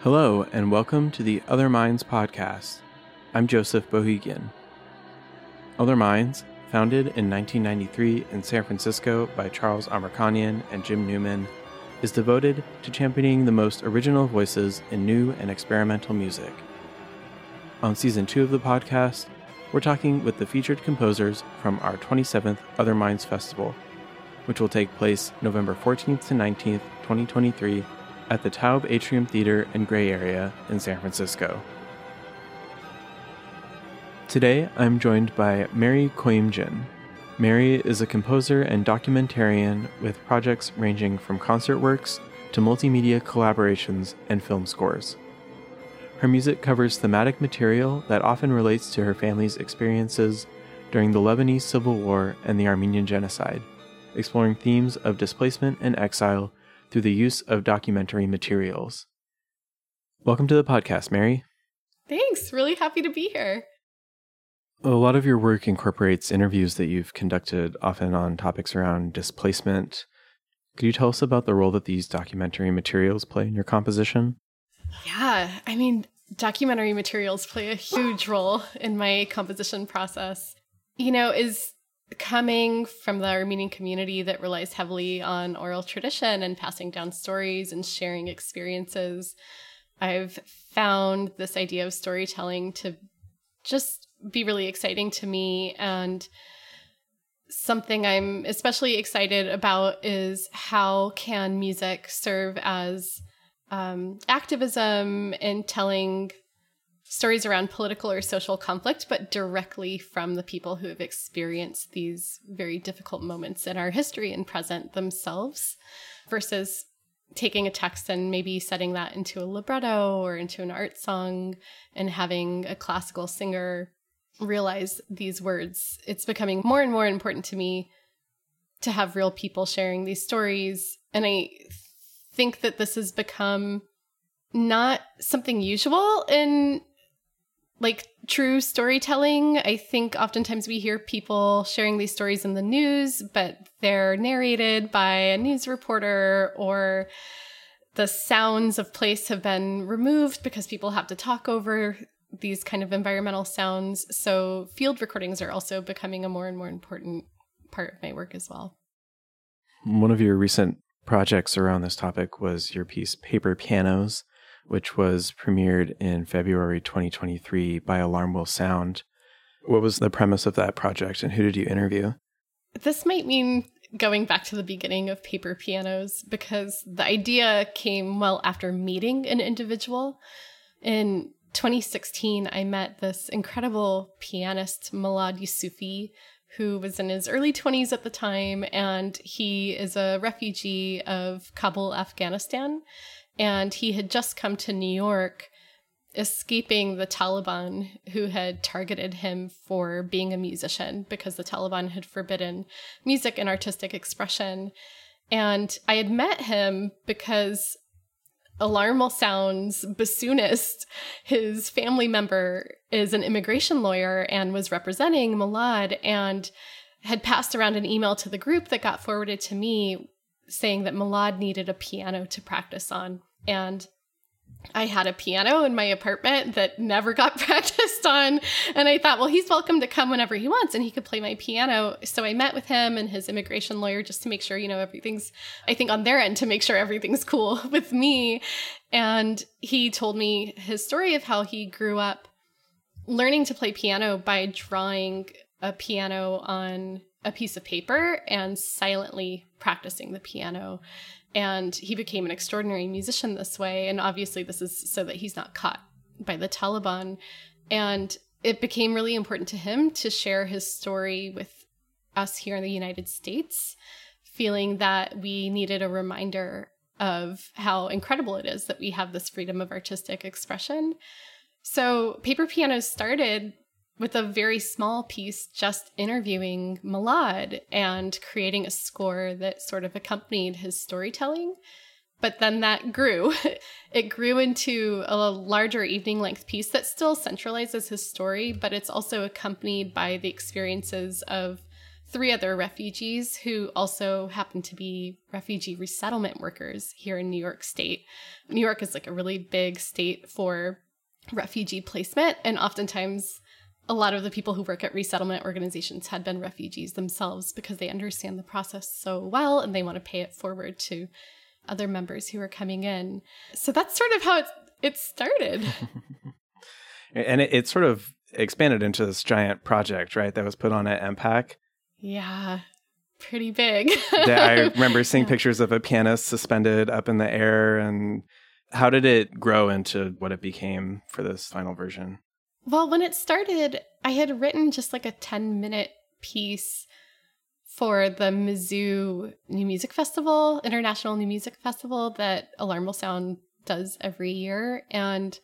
Hello, and welcome to the Other Minds podcast. I'm Joseph Bohegian. Other Minds, founded in 1993 in San Francisco by Charles Amerkanian and Jim Newman, is devoted to championing the most original voices in new and experimental music. On Season 2 of the podcast, we're talking with the featured composers from our 27th Other Minds Festival, which will take place November 14th to 19th, 2023, at the Taube Atrium Theater and Gray Area in San Francisco. Today, I'm joined by Mary Koyimjian. Mary is a composer and documentarian with projects ranging from concert works to multimedia collaborations and film scores. Her music covers thematic material that often relates to her family's experiences during the Lebanese Civil War and the Armenian Genocide, exploring themes of displacement and exile through the use of documentary materials. Welcome to the podcast, Mary. Thanks. Really happy to be here. A lot of your work incorporates interviews that you've conducted, often on topics around displacement. Could you tell us about the role that these documentary materials play in your composition? Yeah, documentary materials play a huge role in my composition process. Is coming from the Armenian community that relies heavily on oral tradition and passing down stories and sharing experiences, I've found this idea of storytelling to just be really exciting to me. And something I'm especially excited about is how can music serve as activism and telling stories around political or social conflict, but directly from the people who have experienced these very difficult moments in our history and present themselves, versus taking a text and maybe setting that into a libretto or into an art song and having a classical singer realize these words. It's becoming more and more important to me to have real people sharing these stories. And I think that this has become not something usual in true storytelling. I think oftentimes we hear people sharing these stories in the news, but they're narrated by a news reporter, or the sounds of place have been removed because people have to talk over these kind of environmental sounds. So field recordings are also becoming a more and more important part of my work as well. One of your recent projects around this topic was your piece Paper Pianos, which was premiered in February 2023 by Alarm Will Sound. What was the premise of that project, and who did you interview? This might mean going back to the beginning of Paper Pianos, because the idea came well after meeting an individual. In 2016, I met this incredible pianist, Milad Yusufi, who was in his early 20s at the time, and he is a refugee of Kabul, Afghanistan. And he had just come to New York, escaping the Taliban, who had targeted him for being a musician because the Taliban had forbidden music and artistic expression. And I had met him because Alarm Will Sound's bassoonist, his family member, is an immigration lawyer and was representing Milad, and had passed around an email to the group that got forwarded to me saying that Milad needed a piano to practice on. And I had a piano in my apartment that never got practiced on. And I thought, well, he's welcome to come whenever he wants and he could play my piano. So I met with him and his immigration lawyer just to make sure, everything's, I think on their end, to make sure everything's cool with me. And he told me his story of how he grew up learning to play piano by drawing a piano on a piece of paper and silently practicing the piano. And he became an extraordinary musician this way. And obviously this is so that he's not caught by the Taliban. And it became really important to him to share his story with us here in the United States, feeling that we needed a reminder of how incredible it is that we have this freedom of artistic expression. So Paper Pianos started with a very small piece, just interviewing Milad and creating a score that sort of accompanied his storytelling. But then that grew. It grew into a larger evening-length piece that still centralizes his story, but it's also accompanied by the experiences of 3 other refugees who also happen to be refugee resettlement workers here in New York State. New York is like a really big state for refugee placement, and oftentimes a lot of the people who work at resettlement organizations had been refugees themselves because they understand the process so well and they want to pay it forward to other members who are coming in. So that's sort of how it started. And it sort of expanded into this giant project, right, that was put on at MPAC. Yeah, pretty big. I remember seeing pictures of a pianist suspended up in the air. And how did it grow into what it became for this final version? Well, when it started, I had written just like a 10-minute piece for the Mizzou New Music Festival, International New Music Festival that Alarm Will Sound does every year. And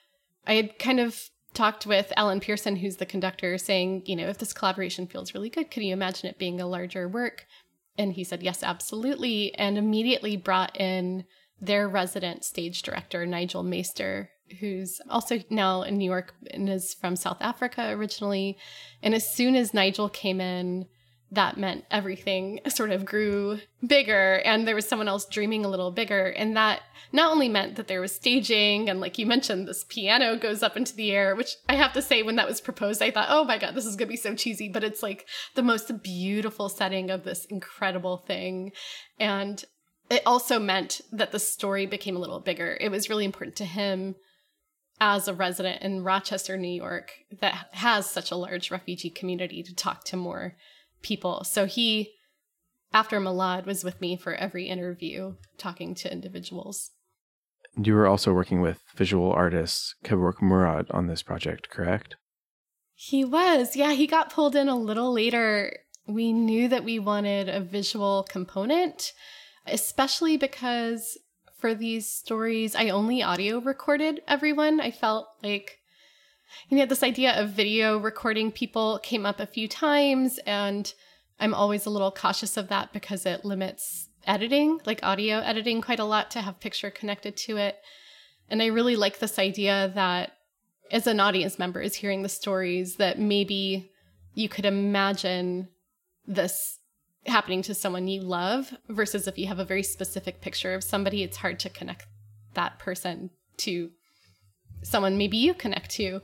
I had kind of talked with Alan Pearson, who's the conductor, saying, if this collaboration feels really good, could you imagine it being a larger work? And he said, yes, absolutely. And immediately brought in their resident stage director, Nigel Meester, who's also now in New York and is from South Africa originally. And as soon as Nigel came in, that meant everything sort of grew bigger, and there was someone else dreaming a little bigger. And that not only meant that there was staging, and like you mentioned, this piano goes up into the air, which I have to say, when that was proposed, I thought, oh my God, this is going to be so cheesy, but it's like the most beautiful setting of this incredible thing. And it also meant that the story became a little bigger. It was really important to him as a resident in Rochester, New York, that has such a large refugee community, to talk to more people. So he, after Milad, was with me for every interview, talking to individuals. You were also working with visual artist Kevork Murad on this project, correct? He was. Yeah, he got pulled in a little later. We knew that we wanted a visual component, especially because for these stories, I only audio recorded everyone. I felt like this idea of video recording people came up a few times, and I'm always a little cautious of that because it limits editing, like audio editing, quite a lot to have picture connected to it. And I really like this idea that as an audience member is hearing the stories, that maybe you could imagine this happening to someone you love, versus if you have a very specific picture of somebody, it's hard to connect that person to someone maybe you connect to.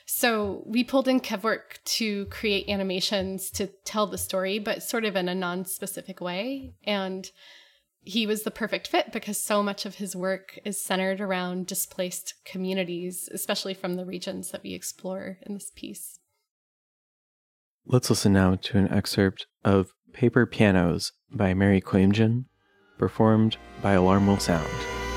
So we pulled in Kevork to create animations to tell the story, but sort of in a non-specific way. And he was the perfect fit because so much of his work is centered around displaced communities, especially from the regions that we explore in this piece. Let's listen now to an excerpt of Paper Pianos by Mary Quaimjian, performed by Alarm Will Sound.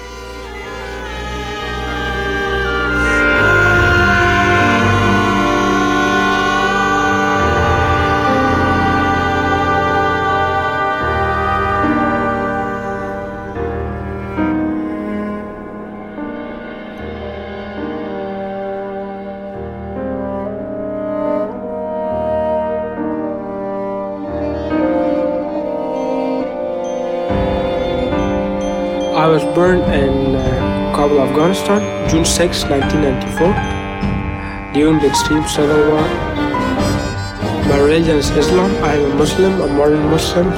I was born in Kabul, Afghanistan, June 6, 1994, during the extreme civil war. My religion is Islam. I am a Muslim, a modern Muslim.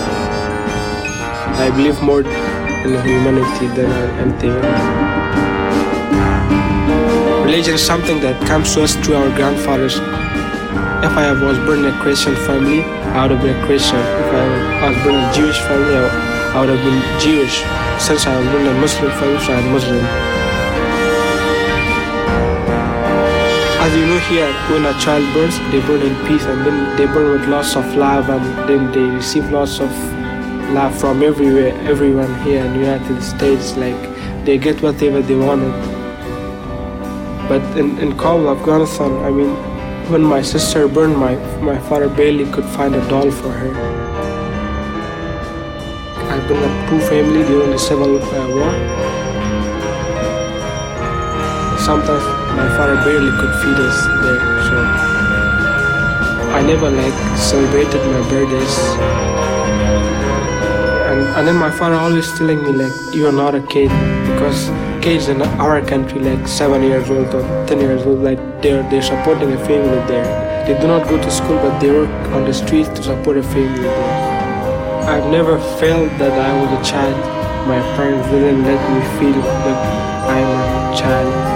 I believe more in humanity than anything else. Religion is something that comes to us through our grandfathers. If I was born in a Christian family, I would have been a Christian. If I was born in a Jewish family, I would have been Jewish. Since I was born in a Muslim family, so I'm Muslim. As you know here, when a child births, they born in peace, and then they born with lots of love, and then they receive lots of love from everyone here in the United States. Like, they get whatever they wanted. But in Kabul, Afghanistan, when my sister burned, my father barely could find a doll for her. I've been a poor family during the Civil War. Sometimes my father barely could feed us there, so I never celebrated my birthdays. And then my father always telling me you are not a kid, because kids in our country, like 7 years old or 10 years old, like they're supporting a family there. They do not go to school, but they work on the streets to support a family there. I've never felt that I was a child. My parents didn't let me feel that I am a child.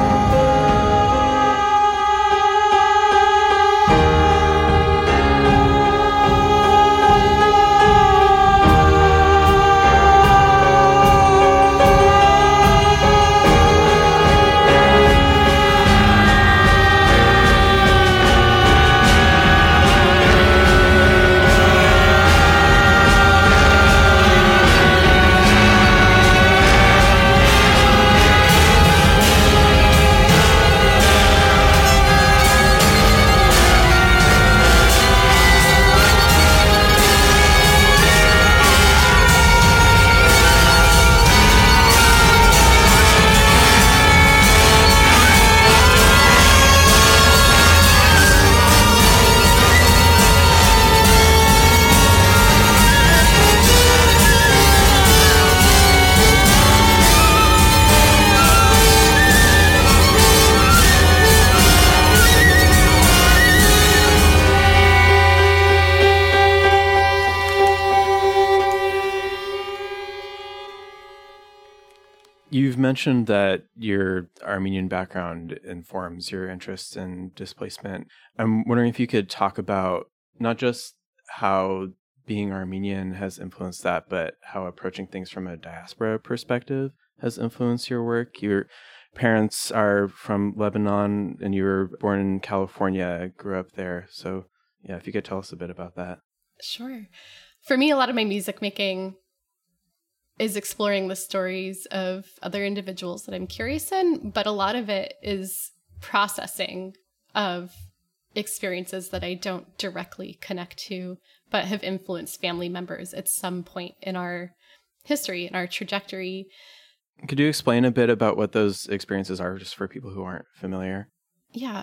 You've mentioned that your Armenian background informs your interest in displacement. I'm wondering if you could talk about not just how being Armenian has influenced that, but how approaching things from a diaspora perspective has influenced your work. Your parents are from Lebanon and you were born in California, grew up there. So yeah, if you could tell us a bit about that. Sure. For me, a lot of my music making is exploring the stories of other individuals that I'm curious in, but a lot of it is processing of experiences that I don't directly connect to, but have influenced family members at some point in our history, in our trajectory. Could you explain a bit about what those experiences are, just for people who aren't familiar? Yeah.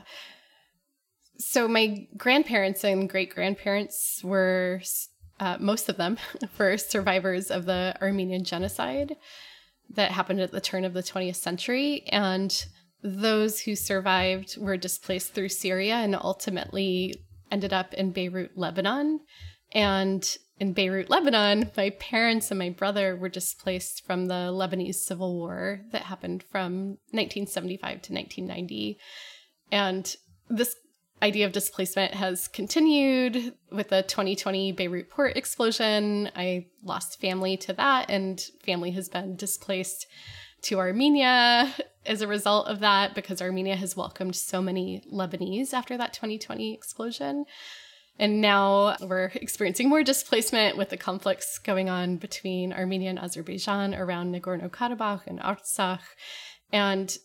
So my grandparents and great-grandparents were most of them were survivors of the Armenian genocide that happened at the turn of the 20th century. And those who survived were displaced through Syria and ultimately ended up in Beirut, Lebanon. And in Beirut, Lebanon, my parents and my brother were displaced from the Lebanese Civil War that happened from 1975 to 1990. And this idea of displacement has continued with the 2020 Beirut port explosion. I lost family to that, and family has been displaced to Armenia as a result of that because Armenia has welcomed so many Lebanese after that 2020 explosion. And now we're experiencing more displacement with the conflicts going on between Armenia and Azerbaijan around Nagorno-Karabakh and Artsakh. And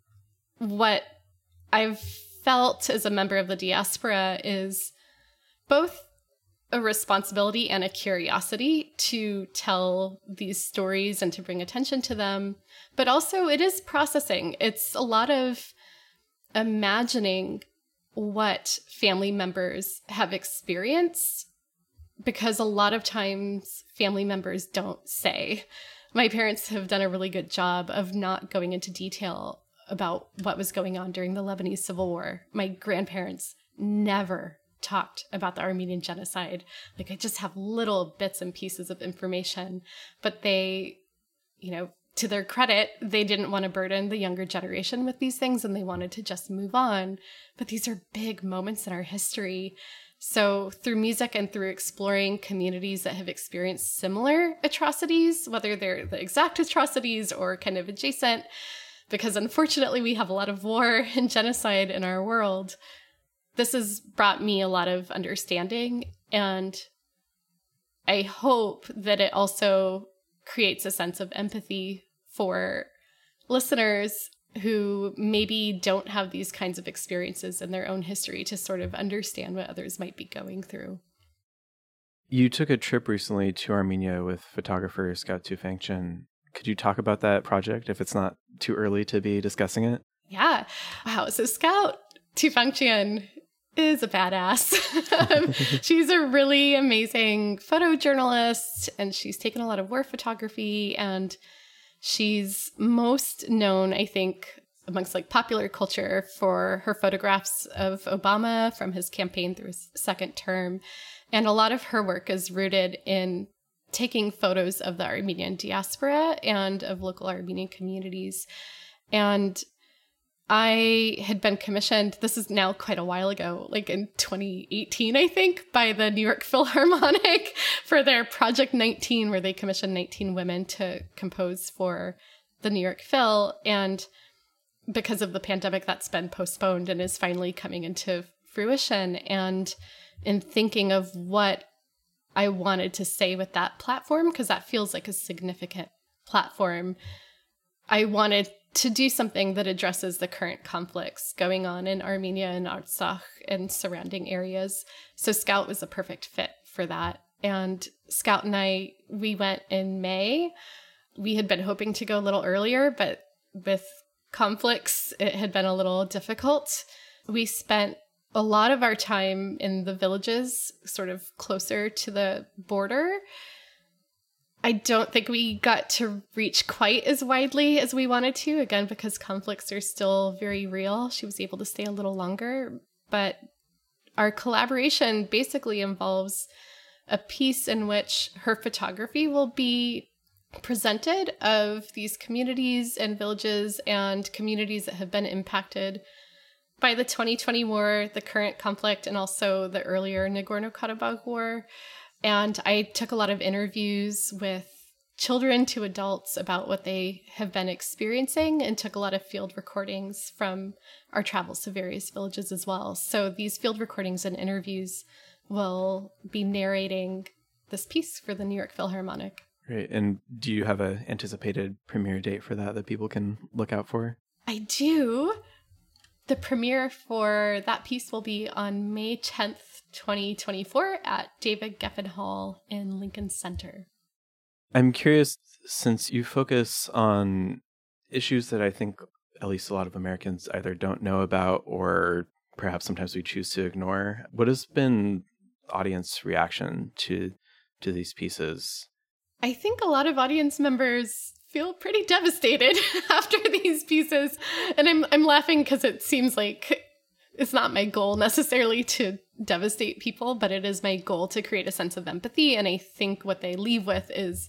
what I've felt as a member of the diaspora is both a responsibility and a curiosity to tell these stories and to bring attention to them. But also it is processing. It's a lot of imagining what family members have experienced, because a lot of times family members don't say. My parents have done a really good job of not going into detail about what was going on during the Lebanese Civil War. My grandparents never talked about the Armenian genocide. Like, I just have little bits and pieces of information, but they, to their credit, they didn't want to burden the younger generation with these things and they wanted to just move on. But these are big moments in our history. So through music and through exploring communities that have experienced similar atrocities, whether they're the exact atrocities or kind of adjacent, because unfortunately we have a lot of war and genocide in our world, this has brought me a lot of understanding. And I hope that it also creates a sense of empathy for listeners who maybe don't have these kinds of experiences in their own history to sort of understand what others might be going through. You took a trip recently to Armenia with photographer Scout Tufangchen. Could you talk about that project if it's not too early to be discussing it? Yeah. Wow. So Scout Tufangchen is a badass. She's a really amazing photojournalist, and she's taken a lot of war photography, and She's most known, I think, amongst like popular culture for her photographs of Obama from his campaign through his second term. And a lot of her work is rooted in taking photos of the Armenian diaspora and of local Armenian communities. And I had been commissioned, this is now quite a while ago, like in 2018, I think, by the New York Philharmonic for their Project 19, where they commissioned 19 women to compose for the New York Phil. And because of the pandemic, that's been postponed and is finally coming into fruition. And in thinking of what I wanted to say with that platform, because that feels like a significant platform, I wanted to do something that addresses the current conflicts going on in Armenia and Artsakh and surrounding areas. So Scout was a perfect fit for that. And Scout and I, we went in May. We had been hoping to go a little earlier, but with conflicts, it had been a little difficult. We spent a lot of our time in the villages, sort of closer to the border. I don't think we got to reach quite as widely as we wanted to, again, because conflicts are still very real. She was able to stay a little longer, but our collaboration basically involves a piece in which her photography will be presented of these communities and villages and communities that have been impacted by the 2020 war, the current conflict, and also the earlier Nagorno-Karabakh war. And I took a lot of interviews with children to adults about what they have been experiencing and took a lot of field recordings from our travels to various villages as well. So these field recordings and interviews will be narrating this piece for the New York Philharmonic. Great. And do you have an anticipated premiere date for that people can look out for? I do. The premiere for that piece will be on May 10th, 2024 at David Geffen Hall in Lincoln Center. I'm curious, since you focus on issues that I think at least a lot of Americans either don't know about or perhaps sometimes we choose to ignore, what has been audience reaction to these pieces? I think a lot of audience members feel pretty devastated after these pieces. And I'm laughing because it seems like it's not my goal necessarily to devastate people, but it is my goal to create a sense of empathy. And I think what they leave with is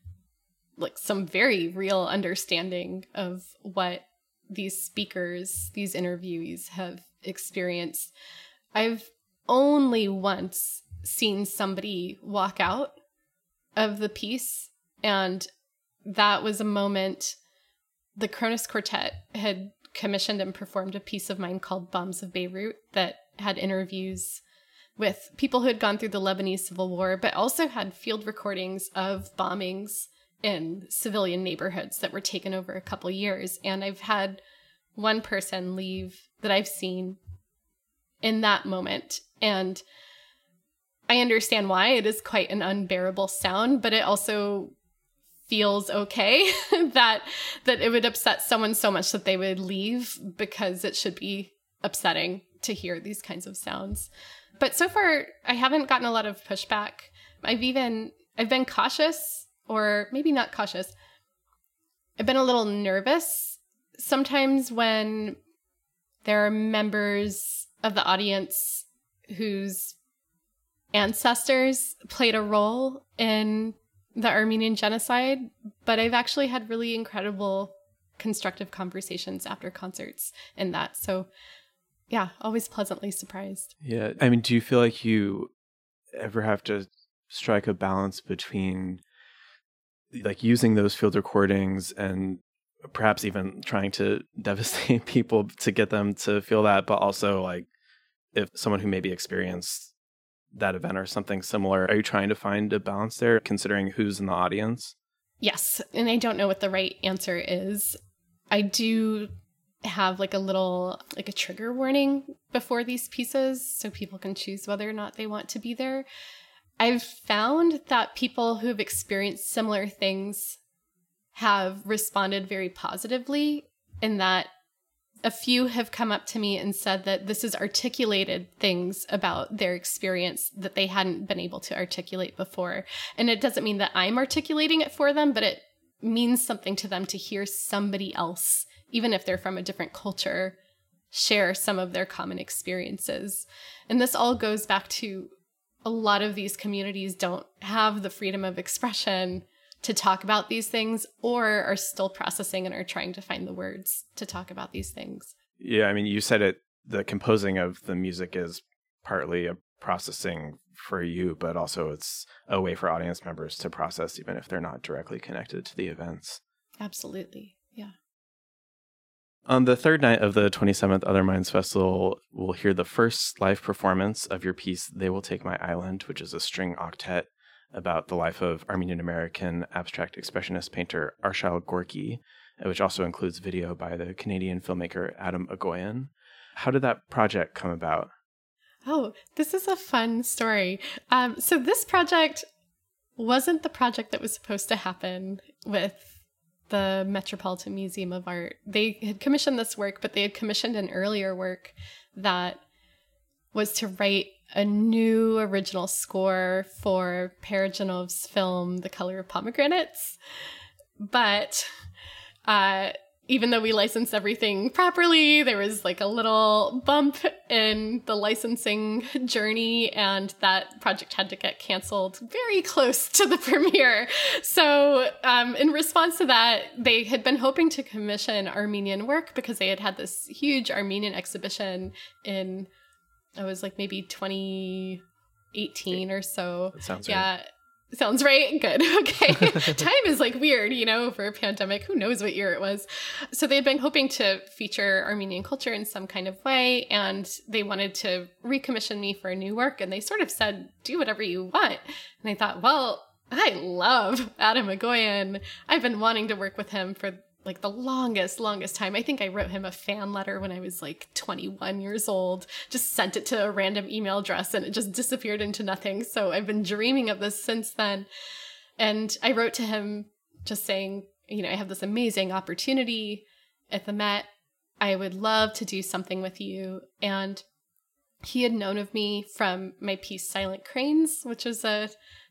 like some very real understanding of what these speakers, these interviewees have experienced. I've only once seen somebody walk out of the piece, and that was a moment the Kronos Quartet had commissioned and performed a piece of mine called Bombs of Beirut that had interviews with people who had gone through the Lebanese Civil War, but also had field recordings of bombings in civilian neighborhoods that were taken over a couple years. And I've had one person leave that I've seen in that moment. And I understand why. It is quite an unbearable sound, but it also feels okay that it would upset someone so much that they would leave, because it should be upsetting to hear these kinds of sounds. But so far, I haven't gotten a lot of pushback. I've been cautious, or maybe not cautious. I've been a little nervous sometimes when there are members of the audience whose ancestors played a role in the Armenian genocide, but I've actually had really incredible constructive conversations after concerts in that. So yeah, always pleasantly surprised. Yeah. I mean, do you feel like you ever have to strike a balance between like using those field recordings and perhaps even trying to devastate people to get them to feel that, but also like if someone who maybe experienced that event or something similar, are you trying to find a balance there, considering who's in the audience? Yes. And I don't know what the right answer is. I do have like a trigger warning before these pieces so people can choose whether or not they want to be there. I've found that people who have experienced similar things have responded very positively, in that a few have come up to me and said that this has articulated things about their experience that they hadn't been able to articulate before. And it doesn't mean that I'm articulating it for them, but it means something to them to hear somebody else, even if they're from a different culture, share some of their common experiences. And this all goes back to a lot of these communities don't have the freedom of expression to talk about these things, or are still processing and are trying to find the words to talk about these things. Yeah, I mean, you said it, the composing of the music is partly a processing for you, but also it's a way for audience members to process even if they're not directly connected to the events. Absolutely, yeah. On the third night of the 27th Other Minds Festival, we'll hear the first live performance of your piece, They Will Take My Island, which is a string octet about the life of Armenian-American abstract expressionist painter Arshile Gorky, which also includes video by the Canadian filmmaker Adam Agoyan. How did that project come about? Oh, this is a fun story. So this project wasn't the project that was supposed to happen with the Metropolitan Museum of Art. They had commissioned this work, but they had commissioned an earlier work that was to write a new original score for Parajanov's film, The Color of Pomegranates. But even though we licensed everything properly, there was like a little bump in the licensing journey, and that project had to get canceled very close to the premiere. So in response to that, they had been hoping to commission Armenian work because they had had this huge Armenian exhibition in, it was like maybe 2018 or so. That sounds yeah. right. Sounds right? Good. Okay. Time is like weird, for a pandemic. Who knows what year it was? So they had been hoping to feature Armenian culture in some kind of way, and they wanted to recommission me for a new work, and they sort of said, do whatever you want. And I thought, well, I love Adam Agoyan. I've been wanting to work with him for like the longest time. I think I wrote him a fan letter when I was like 21 years old, just sent it to a random email address and it just disappeared into nothing. So I've been dreaming of this since then. And I wrote to him just saying, I have this amazing opportunity at the Met. I would love to do something with you. And he had known of me from my piece Silent Cranes, which was a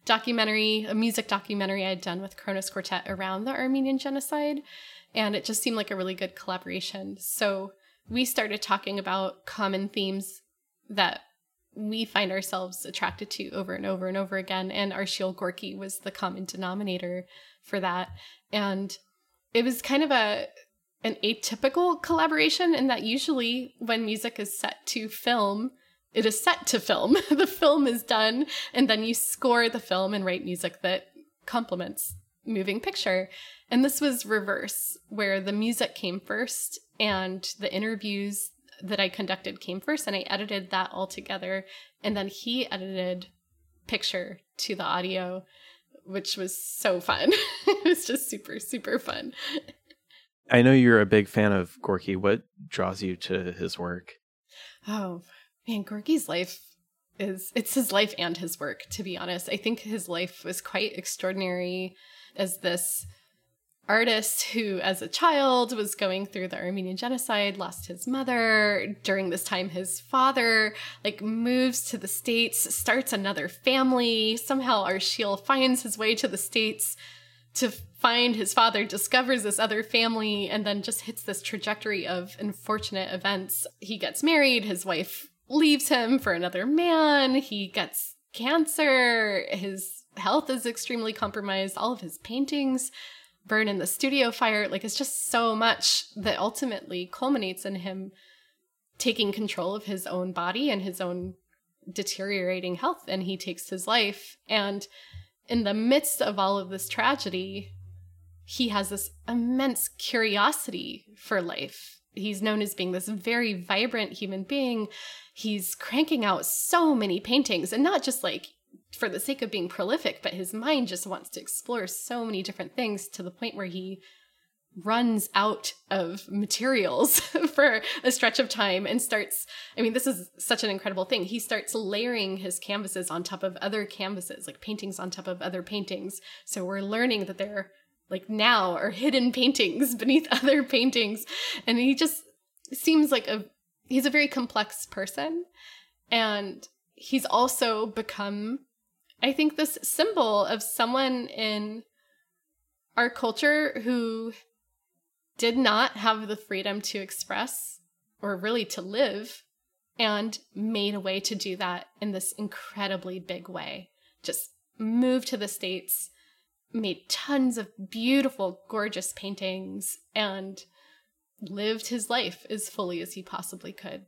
music documentary I had done with Kronos Quartet around the Armenian genocide. And it just seemed like a really good collaboration. So we started talking about common themes that we find ourselves attracted to over and over and over again. And Arshile Gorky was the common denominator for that. And it was kind of an atypical collaboration in that usually when music is set to film, it is set to film. The film is done, and then you score the film and write music that complements moving picture. And this was reverse, where the music came first and the interviews that I conducted came first, and I edited that all together. And then he edited picture to the audio, which was so fun. It was just super, super fun. I know you're a big fan of Gorky. What draws you to his work? Oh, man, Gorky's life it's his life and his work, to be honest. I think his life was quite extraordinary as this artist who, as a child, was going through the Armenian genocide, lost his mother. During this time, his father, moves to the States, starts another family. Somehow Arshile finds his way to the States to find his father, discovers this other family, and then just hits this trajectory of unfortunate events. He gets married, his wife leaves him for another man, he gets cancer, his health is extremely compromised, all of his paintings burn in the studio fire. It's just so much that ultimately culminates in him taking control of his own body and his own deteriorating health, and he takes his life. And in the midst of all of this tragedy, he has this immense curiosity for life. He's known as being this very vibrant human being. He's cranking out so many paintings, and not just for the sake of being prolific, but his mind just wants to explore so many different things to the point where he runs out of materials for a stretch of time and starts, this is such an incredible thing. He starts layering his canvases on top of other canvases, paintings on top of other paintings. So we're learning that there now are hidden paintings beneath other paintings. And he just seems he's a very complex person. And he's also become, I think, this symbol of someone in our culture who did not have the freedom to express or really to live, and made a way to do that in this incredibly big way. Just moved to the States, made tons of beautiful, gorgeous paintings, and lived his life as fully as he possibly could.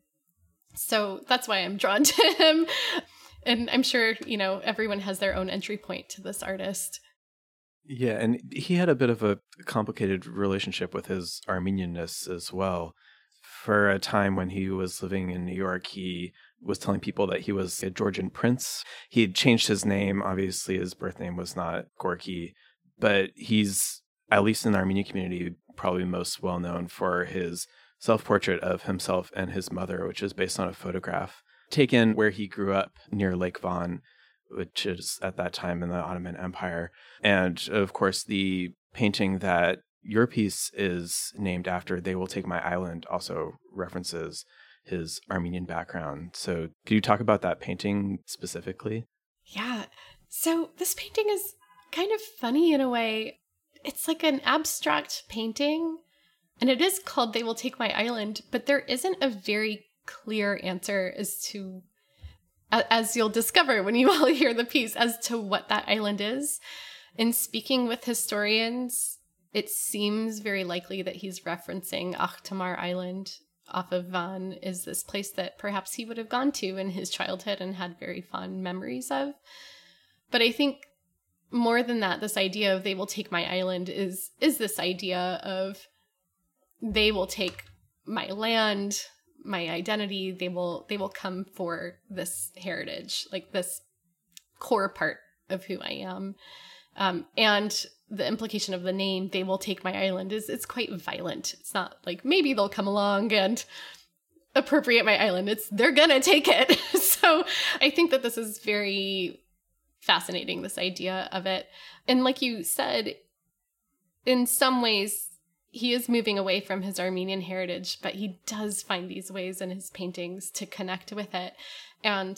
So that's why I'm drawn to him. And I'm sure, everyone has their own entry point to this artist. Yeah, and he had a bit of a complicated relationship with his Armenianness as well. For a time when he was living in New York, he was telling people that he was a Georgian prince. He had changed his name. Obviously, his birth name was not Gorky, but he's, at least in the Armenian community, probably most well known for his self-portrait of himself and his mother, which is based on a photograph taken where he grew up near Lake Van, which is at that time in the Ottoman Empire. And of course, the painting that your piece is named after, They Will Take My Island, also references his Armenian background. So could you talk about that painting specifically? Yeah. So this painting is kind of funny in a way. It's like an abstract painting, and it is called They Will Take My Island, but there isn't a very clear answer as to, as you'll discover when you all hear the piece, as to what that island is. In speaking with historians, it seems very likely that he's referencing Akhtamar Island off of Van, is this place that perhaps he would have gone to in his childhood and had very fond memories of. But I think more than that, this idea of they will take my island is this idea of they will take my land, my identity, they will come for this heritage, like this core part of who I am. And the implication of the name, They Will Take My Island, it's quite violent. It's not like maybe they'll come along and appropriate my island. It's they're gonna take it. So I think that this is very fascinating, this idea of it. And like you said, in some ways, he is moving away from his Armenian heritage, but he does find these ways in his paintings to connect with it. And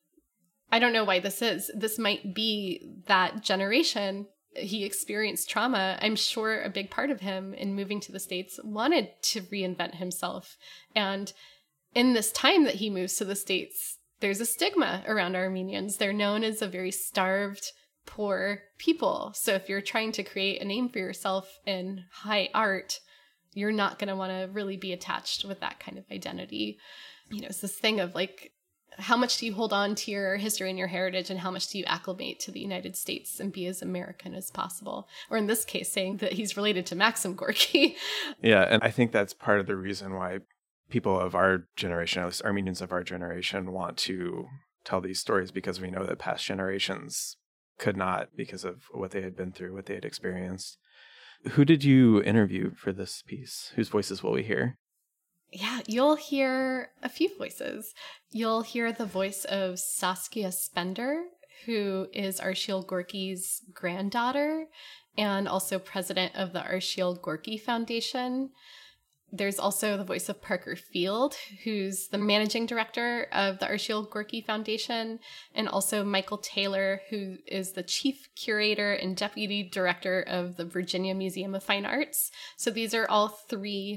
I don't know why this is. This might be that generation. He experienced trauma. I'm sure a big part of him in moving to the States wanted to reinvent himself. And in this time that he moves to the States, there's a stigma around Armenians. They're known as a very starved, poor people. So if you're trying to create a name for yourself in high art, you're not going to want to really be attached with that kind of identity. It's this thing of like, how much do you hold on to your history and your heritage, and how much do you acclimate to the United States and be as American as possible? Or in this case, saying that he's related to Maxim Gorky. Yeah, and I think that's part of the reason why people of our generation, at least Armenians of our generation, want to tell these stories, because we know that past generations could not, because of what they had been through, what they had experienced. Who did you interview for this piece? Whose voices will we hear? Yeah, you'll hear a few voices. You'll hear the voice of Saskia Spender, who is Arshile Gorky's granddaughter and also president of the Arshile Gorky Foundation. There's also the voice of Parker Field, who's the managing director of the Arshile Gorky Foundation, and also Michael Taylor, who is the chief curator and deputy director of the Virginia Museum of Fine Arts. So these are all three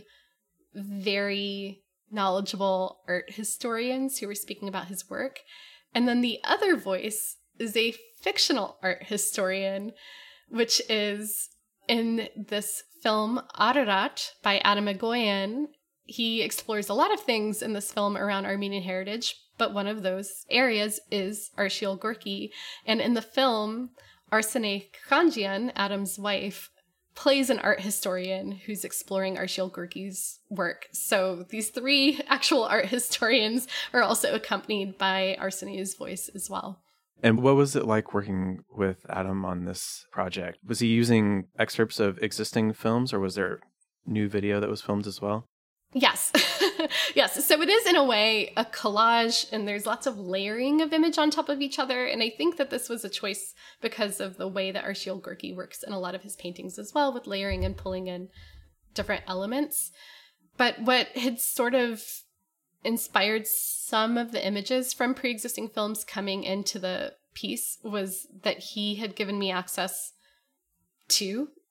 very knowledgeable art historians who were speaking about his work. And then the other voice is a fictional art historian, which is in this film Ararat by Adam Egoyan. He explores a lot of things in this film around Armenian heritage, but one of those areas is Arshile Gorky. And in the film, Arsene Khanjian, Adam's wife, plays an art historian who's exploring Arshile Gorky's work. So these three actual art historians are also accompanied by Arsene's voice as well. And what was it like working with Adam on this project? Was he using excerpts of existing films, or was there new video that was filmed as well? Yes. Yes. So it is in a way a collage, and there's lots of layering of image on top of each other. And I think that this was a choice because of the way that Arshile Gorky works in a lot of his paintings as well, with layering and pulling in different elements. But what had sort of inspired some of the images from pre-existing films coming into the piece was that he had given me access to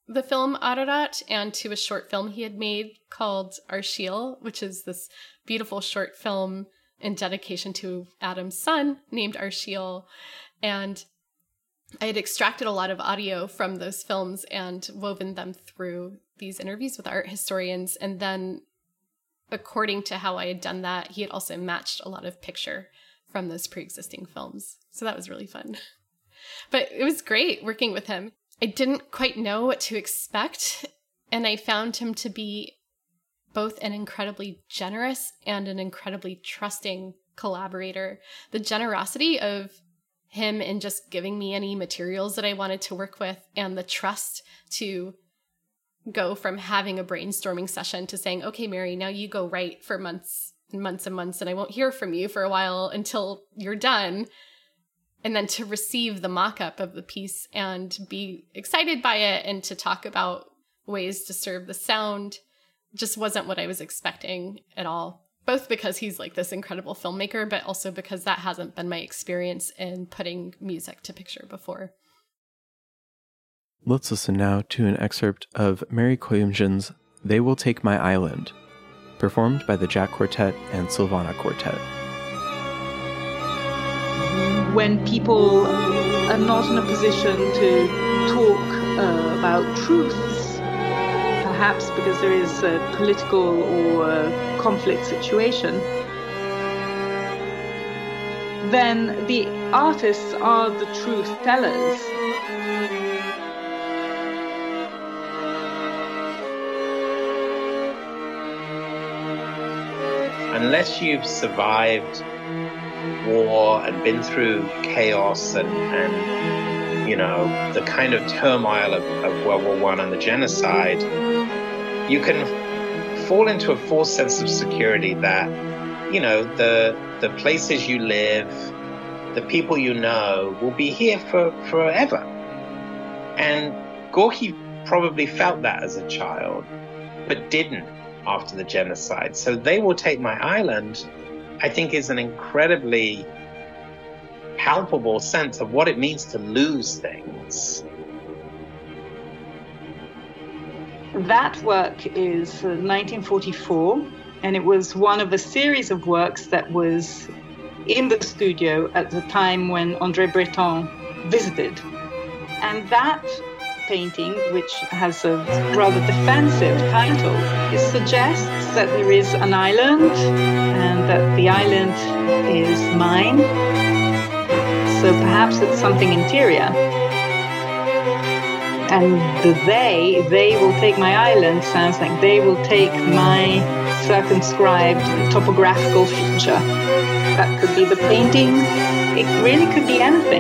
the film Ararat and to a short film he had made called Arshil, which is this beautiful short film in dedication to Adam's son named Arshil. And I had extracted a lot of audio from those films and woven them through these interviews with art historians. And then, according to how I had done that, he had also matched a lot of picture from those pre-existing films. So that was really fun. But it was great working with him. I didn't quite know what to expect, and I found him to be both an incredibly generous and an incredibly trusting collaborator. The generosity of him in just giving me any materials that I wanted to work with, and the trust to go from having a brainstorming session to saying, okay, Mary, now you go write for months and months and months, and I won't hear from you for a while until you're done. And then to receive the mock-up of the piece and be excited by it and to talk about ways to serve the sound just wasn't what I was expecting at all. Both because he's like this incredible filmmaker, but also because that hasn't been my experience in putting music to picture before. Let's listen now to an excerpt of Mary Koyunjin's They Will Take My Island, performed by the Jack Quartet and Sylvana Quartet. When people are not in a position to talk about truths, perhaps because there is a political or a conflict situation, then the artists are the truth tellers. Unless you've survived war and been through chaos and you know, the kind of turmoil of World War I and the genocide, you can fall into a false sense of security that, you know, the places you live, the people you know will be here forever. And Gorky probably felt that as a child, but didn't after the genocide. So They Will Take My Island, I think, is an incredibly palpable sense of what it means to lose things. That work is 1944, and it was one of a series of works that was in the studio at the time when André Breton visited. And that painting, which has a rather defensive title, it suggests that there is an island and that the island is mine. So perhaps it's something interior. And the they will take my island sounds like they will take my circumscribed topographical feature. That could be the painting. It really could be anything.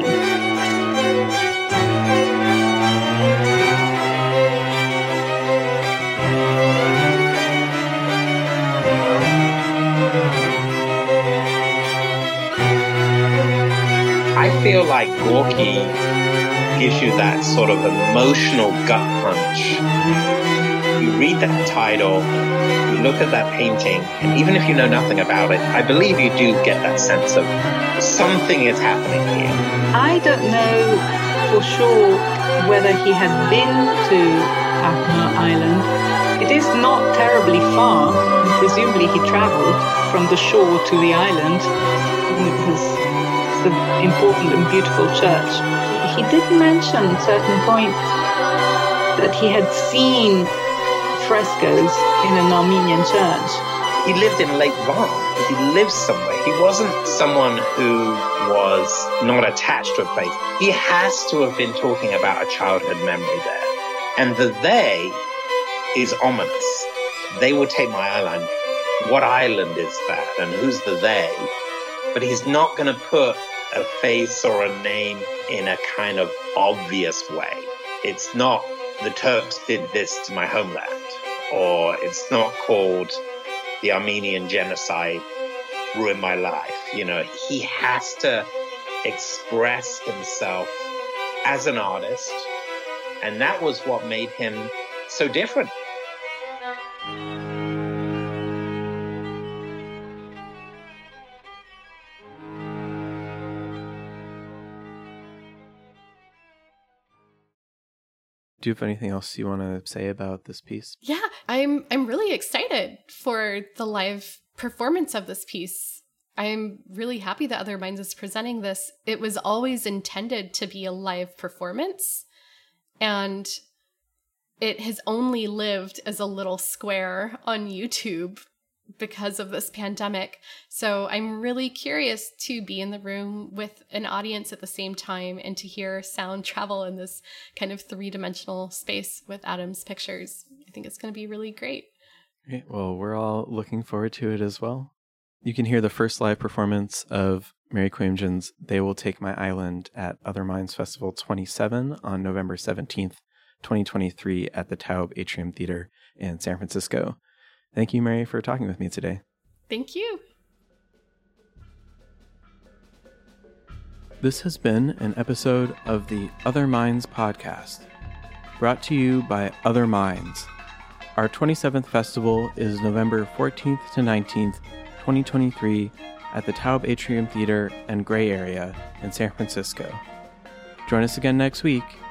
I feel like Gorky gives you that sort of emotional gut punch. You read that title, you look at that painting, and even if you know nothing about it, I believe you do get that sense of something is happening here. I don't know for sure whether he had been to Patna Island. It is not terribly far. Presumably he traveled from the shore to the island. It was an important and beautiful church. He did mention at a certain point that he had seen frescoes in an Armenian church. He lived in Lake Van. He lived somewhere. He wasn't someone who was not attached to a place. He has to have been talking about a childhood memory there. And the they is ominous. They will take my island. What island is that? And who's the they? But he's not going to put a face or a name in a kind of obvious way. It's not the Turks did this to my homeland, or it's not called the Armenian genocide ruined my life. You know, he has to express himself as an artist, and that was what made him so different. Do you have anything else you want to say about this piece? Yeah, I'm really excited for the live performance of this piece. I'm really happy that Other Minds is presenting this. It was always intended to be a live performance, and it has only lived as a little square on YouTube because of this pandemic. So I'm really curious to be in the room with an audience at the same time and to hear sound travel in this kind of three-dimensional space with Adam's pictures. I think it's going to be really great. Great. Well, we're all looking forward to it as well. You can hear the first live performance of Mary Quamjian's They Will Take My Island at Other Minds Festival 27 on November 17th, 2023 at the Taub Atrium Theater in San Francisco. Thank you, Mary, for talking with me today. Thank you. This has been an episode of the Other Minds podcast, brought to you by Other Minds. Our 27th festival is November 14th to 19th, 2023 at the Taub Atrium Theater and Gray Area in San Francisco. Join us again next week